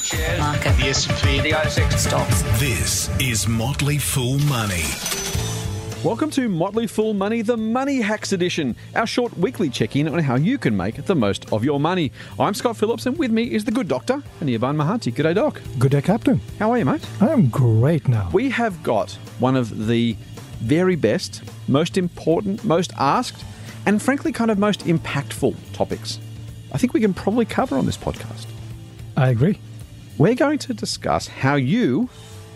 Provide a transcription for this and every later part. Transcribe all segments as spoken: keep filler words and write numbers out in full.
Shares. Market. The S and P. The A S X. Stocks. This is Motley Fool Money. Welcome to Motley Fool Money, the Money Hacks edition, our short weekly check-in on how you can make the most of your money. I'm Scott Phillips, and with me is the good doctor, Anirban Mahanti. G'day, Doc. Good day, Captain. How are you, mate? I'm great now. We have got one of the very best, most important, most asked, and frankly kind of most impactful topics I think we can probably cover on this podcast. I agree. We're going to discuss how you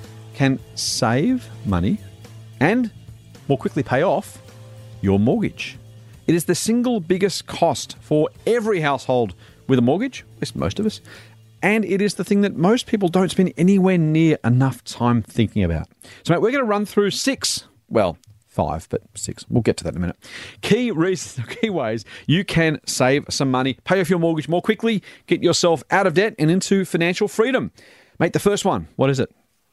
can save money and more quickly pay off your mortgage. It is the single biggest cost for every household with a mortgage, at least most of us, and it is the thing that most people don't spend anywhere near enough time thinking about. So, mate, we're going to run through six, well, five, but six. We'll get to that in a minute. Key reasons, key ways you can save some money, pay off your mortgage more quickly, get yourself out of debt and into financial freedom. Mate, the first one, what is it?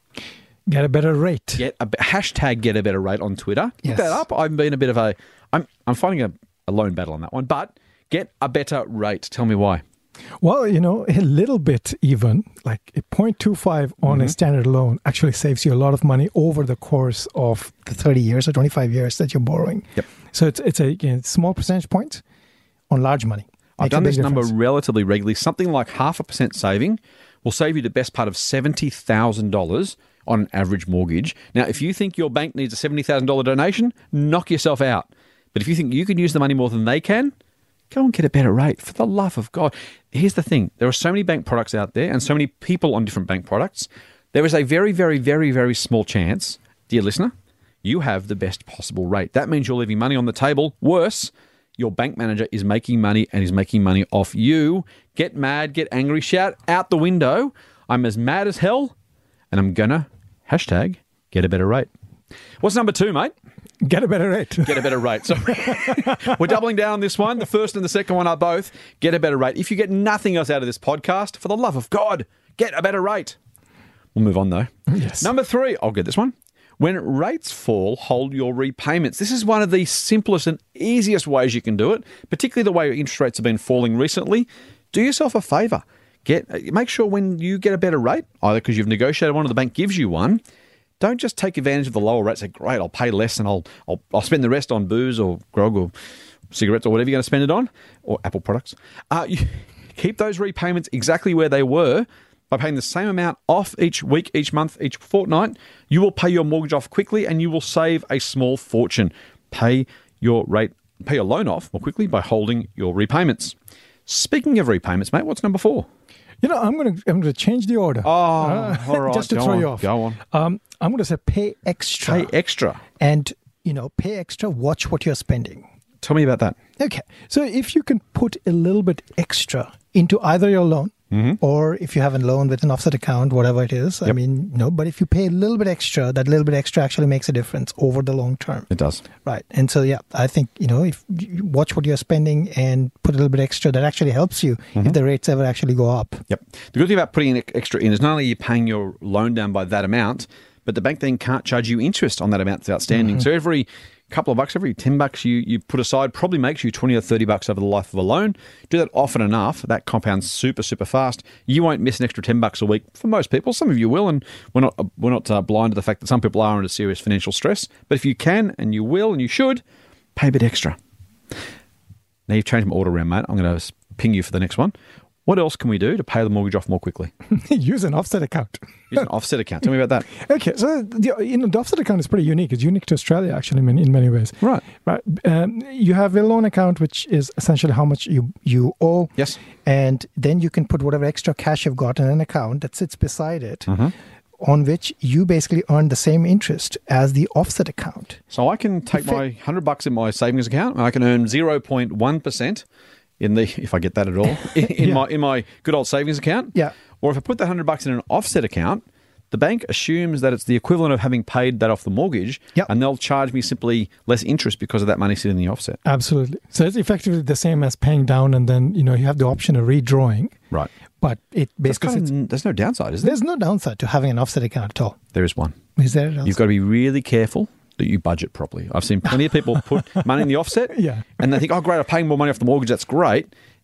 Get a better rate. Get a hashtag get a better rate on Twitter. Yes. Look that up. I've been a bit of a, I'm I'm finding a, a lone battle on that one, but get a better rate. Tell me why. Well, you know, a little bit even, like a zero point two five on Mm-hmm. a standard loan actually saves you a lot of money over the course of the thirty years or twenty-five years that you're borrowing. Yep. So it's it's a you know, small percentage point on large money. I've Makes a done big this number difference. relatively regularly. Something like half a percent saving will save you the best part of seventy thousand dollars on an average mortgage. Now, if you think your bank needs a seventy thousand dollars donation, knock yourself out. But if you think you can use the money more than they can, go and get a better rate, for the love of God. Here's the thing. There are so many bank products out there and so many people on different bank products. There is a very, very, very, very small chance, dear listener, you have the best possible rate. That means you're leaving money on the table. Worse, your bank manager is making money and is making money off you. Get mad, get angry, shout out the window. I'm as mad as hell, and I'm going to hashtag get a better rate. What's number two, mate? Get a better rate. Get a better rate. So we're doubling down on this one. The first and the second one are both get a better rate. If you get nothing else out of this podcast, for the love of God, get a better rate. We'll move on, though. Yes. Number three, I'll get this one. When rates fall, hold your repayments. This is one of the simplest and easiest ways you can do it, particularly the way interest rates have been falling recently. Do yourself a favour. Get Make sure when you get a better rate, either because you've negotiated one or the bank gives you one, don't just take advantage of the lower rate. Say, great, I'll pay less and I'll, I'll I'll spend the rest on booze or grog or cigarettes or whatever you're going to spend it on, or Apple products. Uh, you keep those repayments exactly where they were by paying the same amount off each week, each month, each fortnight. You will pay your mortgage off quickly and you will save a small fortune. Pay your rate, pay your loan off more quickly by holding your repayments. Speaking of repayments, mate, what's number four? You know, I'm going to I'm going to change the order. Oh, all right. Just to go throw on, you off. Go on. Um, I'm going to say pay extra. Pay extra. And, you know, pay extra, watch what you're spending. Tell me about that. Okay. So if you can put a little bit extra into either your loan Mm-hmm. or if you have a loan with an offset account, whatever it is, I Yep. mean, no, but if you pay a little bit extra, that little bit extra actually makes a difference over the long term. It does. Right. And so, yeah, I think, you know, if you watch what you're spending and put a little bit extra, that actually helps you Mm-hmm. if the rates ever actually go up. Yep. The good thing about putting in extra in is not only are you paying your loan down by that amount, but the bank then can't charge you interest on that amount that's outstanding. Mm-hmm. So every couple of bucks, every ten bucks you, you put aside probably makes you twenty or thirty bucks over the life of a loan. Do that often enough, that compounds super, super fast. You won't miss an extra ten bucks a week for most people. Some of you will, and we're not we're not uh, blind to the fact that some people are under serious financial stress. But if you can, and you will, and you should, pay a bit extra. Now you've changed my order around, mate. I'm going to ping you for the next one. What else can we do to pay the mortgage off more quickly? Use an offset account. Use an offset account. Tell me about that. Okay, so the, you know, the offset account is pretty unique. It's unique to Australia, actually, in, in many ways. Right. Right. Um, you have a loan account, which is essentially how much you, you owe. Yes. And then you can put whatever extra cash you've got in an account that sits beside it, Mm-hmm. on which you basically earn the same interest as the offset account. So I can take my one hundred bucks in my savings account and I can earn zero point one percent in the, if I get that at all, in, in Yeah. my in my good old savings account. Yeah. Or if I put that one hundred bucks in an offset account, the bank assumes that it's the equivalent of having paid that off the mortgage, Yep. and they'll charge me simply less interest because of that money sitting in the offset. Absolutely. So it's effectively the same as paying down, and then, you know, you have the option of redrawing. Right. But it That's basically, kind sits- of, there's no downside, is there? there's no downside to having an offset account at all. There is one. Is there? An You've got to be really careful that you budget properly. I've seen plenty of people put money in the offset, Yeah. and they think, oh, great, I'm paying more money off the mortgage. That's great.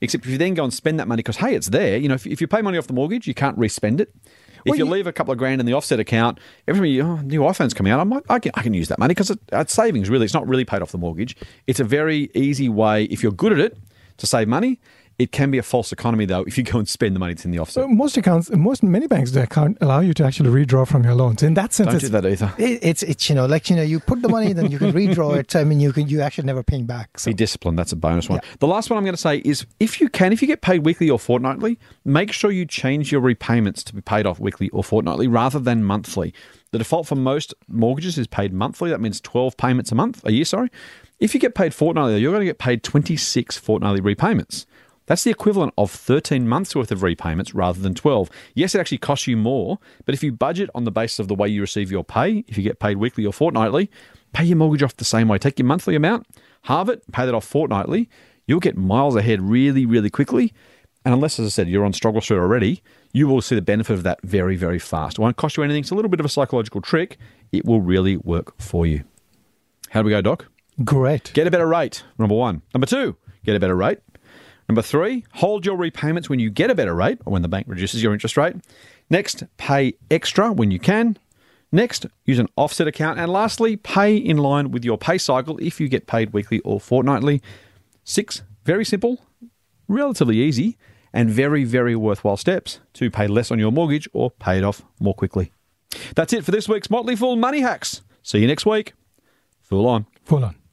Except if you then go and spend that money, because, hey, it's there. You know, if, if you pay money off the mortgage, you can't re-spend it. If Well, you you- leave a couple of grand in the offset account, every time you, oh, new iPhone's coming out, I might, I can, I can use that money because it, it's savings, really. It's not really paid off the mortgage. It's a very easy way, if you're good at it, to save money. It can be a false economy, though, if you go and spend the money that's in the offset. So most accounts, most many banks, they can't allow you to actually redraw from your loans. In that sense, Don't it's, do that either. it- it's it's you know like you know you put the money, then you can redraw it. I mean, you can you actually never paying back. So Be disciplined. That's a bonus one. The last one I'm going to say is if you can, if you get paid weekly or fortnightly, make sure you change your repayments to be paid off weekly or fortnightly rather than monthly. The default for most mortgages is paid monthly. That means twelve payments a month, a year, sorry. If you get paid fortnightly, you're going to get paid twenty-six fortnightly repayments. That's the equivalent of thirteen months worth of repayments rather than twelve. Yes, it actually costs you more, but if you budget on the basis of the way you receive your pay, if you get paid weekly or fortnightly, pay your mortgage off the same way. Take your monthly amount, halve it, pay that off fortnightly. You'll get miles ahead really, really quickly. And unless, as I said, you're on Struggle Street already, you will see the benefit of that very, very fast. It won't cost you anything. It's a little bit of a psychological trick. It will really work for you. How do we go, Doc? great. Get a better rate, number one. Number two, get a better rate. Number three, hold your repayments when you get a better rate or when the bank reduces your interest rate. Next, pay extra when you can. Next, use an offset account. And lastly, pay in line with your pay cycle if you get paid weekly or fortnightly. Six, very simple, relatively easy, and very, very worthwhile steps to pay less on your mortgage or pay it off more quickly. That's it for this week's Motley Fool Money Hacks. See you next week. Fool on. Full on.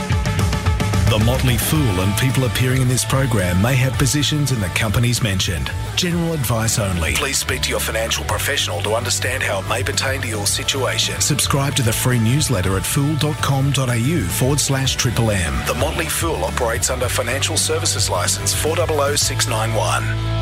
The Motley Fool and people appearing in this program may have positions in the companies mentioned. General advice only. Please speak to your financial professional to understand how it may pertain to your situation. Subscribe to the free newsletter at fool.com.au forward slash triple M. The Motley Fool operates under Financial Services Licence four zero zero six nine one.